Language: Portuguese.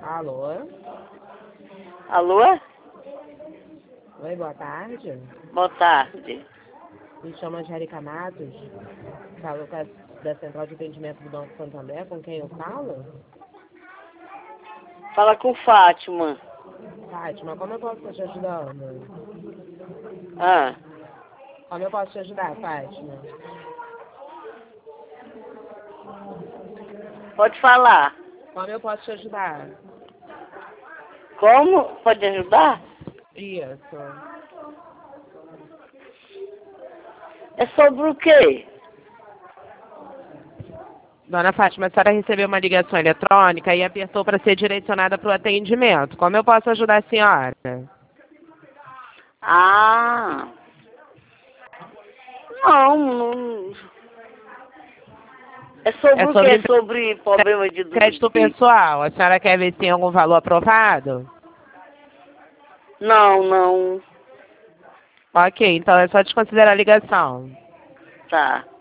Alô? Alô? Oi, boa tarde. Boa tarde. Me chamo Angélica Matos. Falo da Central de Atendimento do Banco Santander. Com quem eu falo? Fala com Fátima. Fátima, como eu posso estar te ajudando? Ah, Como eu posso te ajudar, Fátima? pode falar. Como eu posso te ajudar? Como? Pode ajudar? Isso. É sobre o quê? Dona Fátima, a senhora recebeu uma ligação eletrônica e apertou para ser direcionada para o atendimento. Como eu posso ajudar a senhora? Ah, não. É sobre o quê? É sobre problema de... Crédito pessoal. A senhora quer ver se tem algum valor aprovado? Não. Ok, então é só desconsiderar a ligação. Tá.